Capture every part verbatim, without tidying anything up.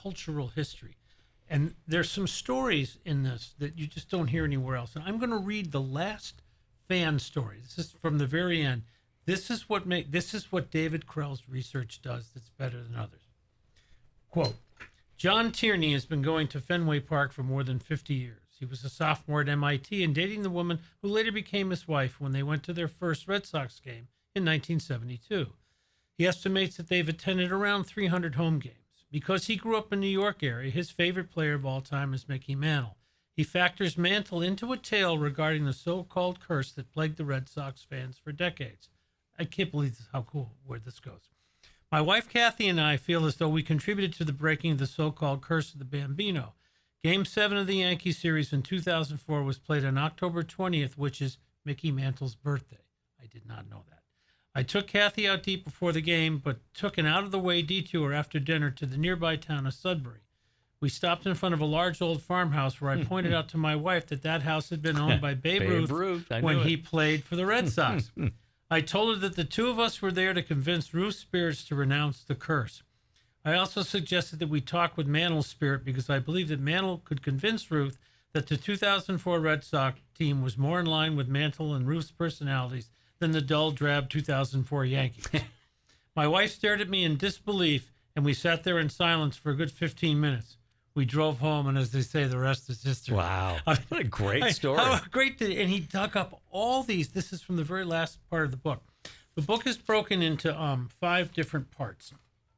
cultural history. And there's some stories in this that you just don't hear anywhere else. And I'm going to read the last fan story. This is from the very end. This is what make this is what David Krell's research does that's better than others. Quote, John Tierney has been going to Fenway Park for more than fifty years. He was a sophomore at M I T and dating the woman who later became his wife when they went to their first Red Sox game in nineteen seventy-two. He estimates that they've attended around three hundred home games. Because he grew up in the New York area, his favorite player of all time is Mickey Mantle. He factors Mantle into a tale regarding the so-called curse that plagued the Red Sox fans for decades. I can't believe how cool where this goes. My wife Kathy and I feel as though we contributed to the breaking of the so-called curse of the Bambino. Game seven of the Yankee series in two thousand four was played on October twentieth, which is Mickey Mantle's birthday. I did not know that. I took Kathy out deep before the game, but took an out-of-the-way detour after dinner to the nearby town of Sudbury. We stopped in front of a large old farmhouse where I pointed out to my wife that that house had been owned by Babe, Babe Ruth, Ruth, I when knew he it. played for the Red Sox. I told her that the two of us were there to convince Ruth's spirits to renounce the curse. I also suggested that we talk with Mantle's spirit because I believe that Mantle could convince Ruth that the two thousand four Red Sox team was more in line with Mantle and Ruth's personalities than the dull, drab two thousand four Yankees. My wife stared at me in disbelief, and we sat there in silence for a good fifteen minutes. We drove home, and as they say, the rest is history. Wow. I- What a great I- story. How great did, and he dug up all these. This is from the very last part of the book. The book is broken into um, five different parts.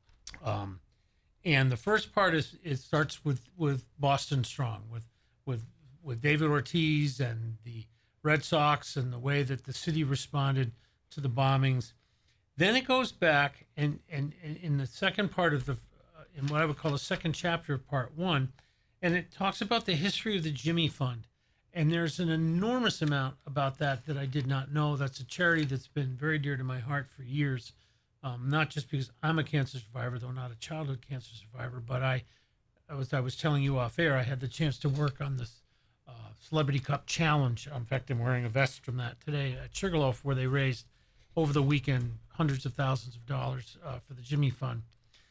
Um, and the first part is it starts with, with Boston Strong, with with with David Ortiz and the Red Sox and the way that the city responded to the bombings. Then it goes back, and and, and in the second part of the, uh, in what I would call the second chapter of part one, and it talks about the history of the Jimmy Fund. And there's an enormous amount about that that I did not know. That's a charity that's been very dear to my heart for years, um, not just because I'm a cancer survivor, though not a childhood cancer survivor, but I, I was I was telling you off air, I had the chance to work on this uh, Celebrity Cup Challenge. In fact, I'm wearing a vest from that today at Sugarloaf, where they raised over the weekend hundreds of thousands of dollars uh, for the Jimmy Fund.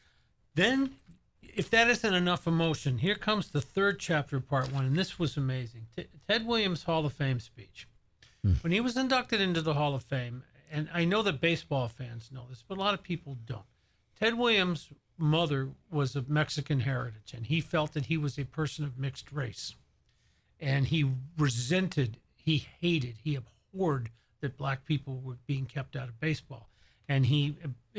Then, if that isn't enough emotion, here comes the third chapter of part one, and this was amazing. T- Ted Williams' Hall of Fame speech. Hmm. When he was inducted into the Hall of Fame, and I know that baseball fans know this, but a lot of people don't. Ted Williams' mother was of Mexican heritage, and he felt that he was a person of mixed race. And he resented, he hated, he abhorred that black people were being kept out of baseball. And he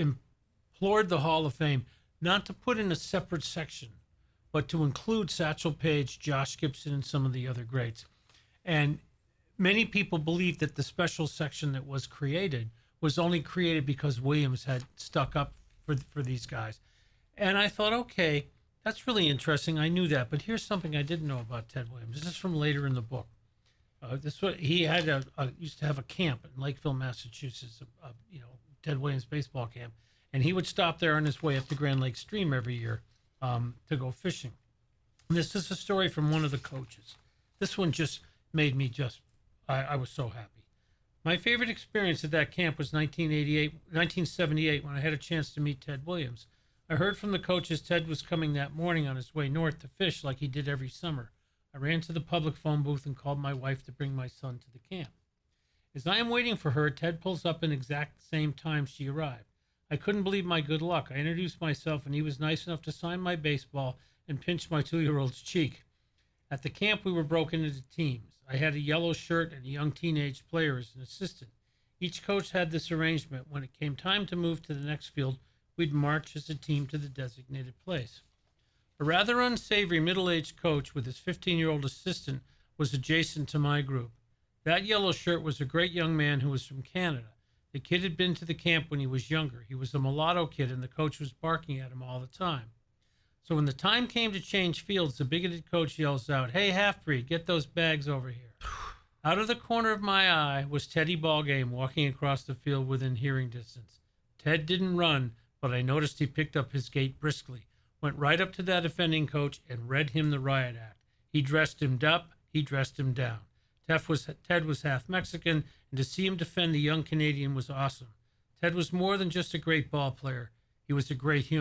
implored the Hall of Fame not to put in a separate section, but to include Satchel Paige, Josh Gibson, and some of the other greats. And many people believe that the special section that was created was only created because Williams had stuck up for, for these guys. And I thought, okay, that's really interesting. I knew that, but here's something I didn't know about Ted Williams. This is from later in the book. Uh, this was, he had a, a used to have a camp in Lakeville, Massachusetts, a, a, you know, Ted Williams baseball camp, and he would stop there on his way up the Grand Lake Stream every year um, to go fishing. And this is a story from one of the coaches. This one just made me just, I, I was so happy. My favorite experience at that camp was nineteen eighty-eight, nineteen seventy-eight, when I had a chance to meet Ted Williams. I heard from the coaches Ted was coming that morning on his way north to fish like he did every summer. I ran to the public phone booth and called my wife to bring my son to the camp. As I am waiting for her, Ted pulls up in exact same time she arrived. I couldn't believe my good luck. I introduced myself, and he was nice enough to sign my baseball and pinch my two-year-old's cheek. At the camp, we were broken into teams. I had a yellow shirt and a young teenage player as an assistant. Each coach had this arrangement. When it came time to move to the next field, we'd march as a team to the designated place. A rather unsavory middle-aged coach with his fifteen-year-old assistant was adjacent to my group. That yellow shirt was a great young man who was from Canada. The kid had been to the camp when he was younger. He was a mulatto kid, and the coach was barking at him all the time. So when the time came to change fields, the bigoted coach yells out, "Hey, half-breed, get those bags over here." Out of the corner of my eye was Teddy Ballgame walking across the field within hearing distance. Ted didn't run, but I noticed he picked up his gait briskly, went right up to that offending coach, and read him the riot act. He dressed him up, he dressed him down. Ted was, Ted was half Mexican, and to see him defend the young Canadian was awesome. Ted was more than just a great ball player. He was a great human.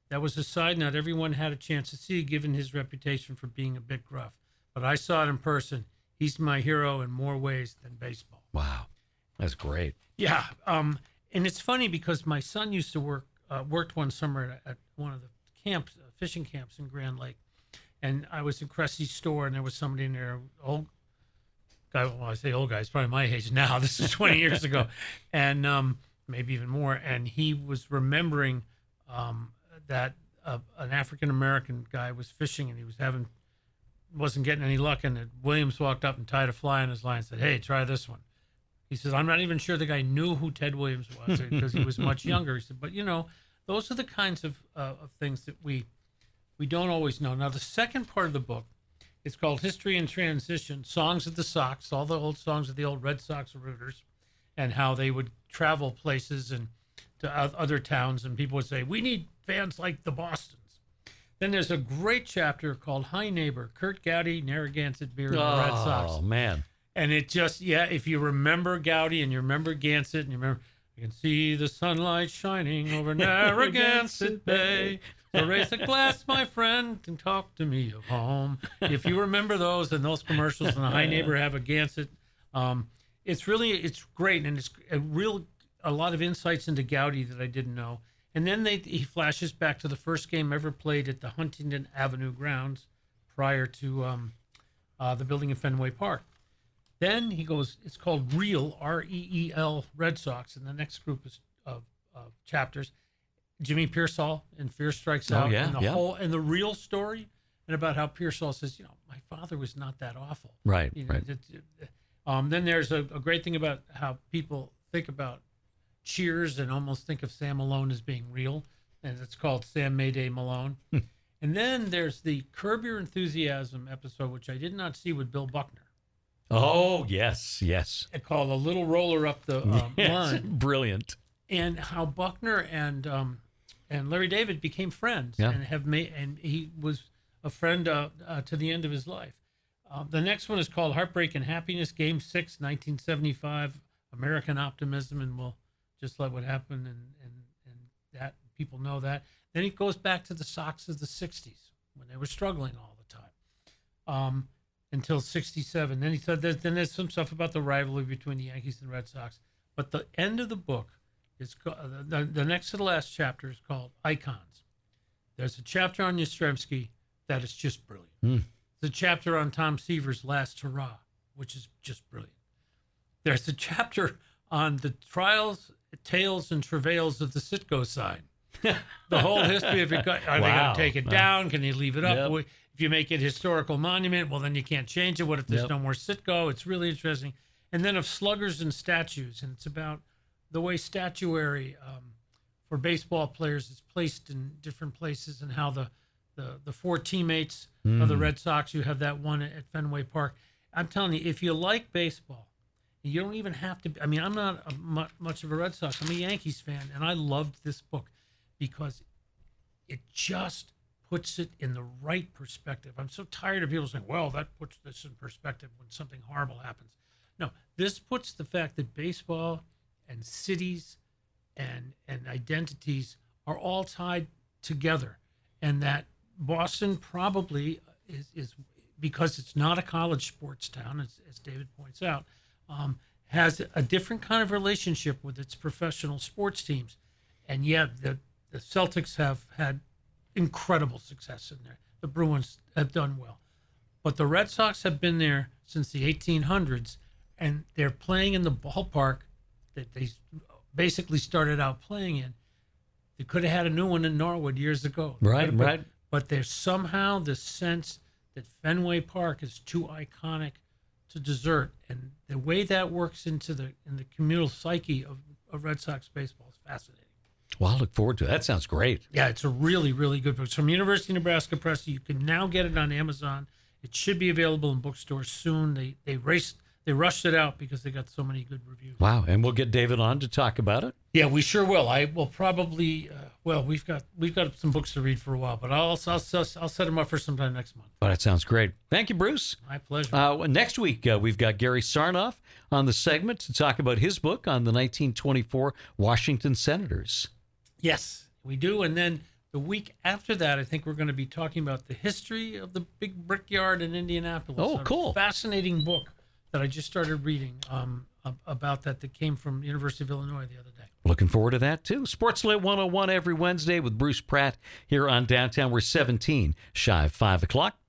That was a side not everyone had a chance to see, given his reputation for being a bit gruff. But I saw it in person. He's my hero in more ways than baseball. Wow. That's great. Yeah. Um, and it's funny because my son used to work, uh, worked one summer at, at one of the camps, uh, fishing camps in Grand Lake. And I was in Cressy's store, and there was somebody in there, old guy, well, I say old guy, he's probably my age now. This is twenty years ago. And um, maybe even more. And he was remembering um, that uh, an African-American guy was fishing, and he was having, wasn't getting any luck. And that Williams walked up and tied a fly on his line and said, "Hey, try this one." He says, "I'm not even sure the guy knew who Ted Williams was because he was much younger." He said, "But, you know, those are the kinds of, uh, of things that we we don't always know." Now, the second part of the book is called History and Transition, Songs of the Sox, all the old songs of the old Red Sox rooters, and how they would travel places and to other towns, and people would say, "We need fans like the Bostons." Then there's a great chapter called Hi Neighbor, Kurt Gowdy, Narragansett Beer, and the Red Sox. Oh, man. And it just, yeah, if you remember Gowdy and you remember Gansett and you remember, "You can see the sunlight shining over Narragansett Bay. So raise a glass, my friend, and talk to me of home." If you remember those and those commercials and the Hi Neighbor have a Gansett, um, it's really, it's great. And it's a real, a lot of insights into Gowdy that I didn't know. And then they, he flashes back to the first game ever played at the Huntington Avenue grounds prior to um, uh, the building in Fenway Park. Then he goes, it's called Real, R E E L, Red Sox. And the next group is, of, of chapters, Jimmy Pearsall in Fear Strikes Out. Oh, yeah, and the yeah. whole, and the real story, and about how Pearsall says, you know, my father was not that awful. Right, You know, right. it- it- um, then there's a, a great thing about how people think about Cheers and almost think of Sam Malone as being real. And it's called Sam Mayday Malone. And then there's the Curb Your Enthusiasm episode, which I did not see, with Bill Buckner. Oh, yes, yes. Called A Little Roller Up the um, Yes, Line, brilliant. and how Buckner and um, and Larry David became friends, Yeah. and have made, and he was a friend uh, uh, to the end of his life. Uh, the next one is called Heartbreak and Happiness, Game Six, nineteen seventy-five, American Optimism, and we'll just let what happened, and and and that people know that. Then it goes back to the Sox of the sixties when they were struggling all the time. Um, until sixty-seven. Then he said that then there's some stuff about the rivalry between the Yankees and Red Sox. But the end of the book is co- the, the next to the last chapter is called Icons. There's a chapter on Yastrzemski that is just brilliant. Mm. There's a chapter on Tom Seaver's Last Hurrah, which is just brilliant. There's a chapter on the trials, tales, and travails of the Citgo sign. The whole history of it. Are they Wow. going to take it Wow. down? Can you leave it up? Yep. If you make it historical monument, well, then you can't change it. What if there's Yep. no more Citgo? It's really interesting. And then of sluggers and statues, and it's about the way statuary um, for baseball players is placed in different places, and how the the, the four teammates of the Red Sox, you have that one at Fenway Park. I'm telling you, if you like baseball, you don't even have to. I mean, I'm not a, mu- much of a Red Sox. I'm a Yankees fan, and I loved this book because it just puts it in the right perspective. I'm so tired of people saying, "Well, that puts this in perspective when something horrible happens." No, this puts the fact that baseball and cities and and identities are all tied together, and that Boston probably is, is because it's not a college sports town, as, as David points out, um, has a different kind of relationship with its professional sports teams. And yet the, the Celtics have had incredible success in there. The Bruins have done well. But the Red Sox have been there since the eighteen hundreds, and they're playing in the ballpark that they basically started out playing in. They could have had a new one in Norwood years ago. They Right, could have been- right. But there's somehow this sense that Fenway Park is too iconic to desert, and the way that works into the in the communal psyche of, of Red Sox baseball is fascinating. Well, I'll look forward to it. That sounds great. Yeah, it's a really, really good book. It's from University of Nebraska Press. You can now get it on Amazon. It should be available in bookstores soon. They they raced they rushed it out because they got so many good reviews. Wow. And we'll get David on to talk about it. Yeah, we sure will. I will probably. Uh, well, we've got we've got some books to read for a while, but I'll I'll I'll, I'll set them up for sometime next month. Well, that sounds great. Thank you, Bruce. My pleasure. Uh, next week, uh, we've got Gary Sarnoff on the segment to talk about his book on the nineteen twenty-four Washington Senators. Yes, we do. And then The week after that, I think we're going to be talking about the history of the big brickyard in Indianapolis. Oh, A cool. fascinating book that I just started reading um, ab- about that that came from University of Illinois the other day. Looking forward to that, too. Sportslit one oh one every Wednesday with Bruce Pratt here on Downtown. We're seventeen shy of five o'clock.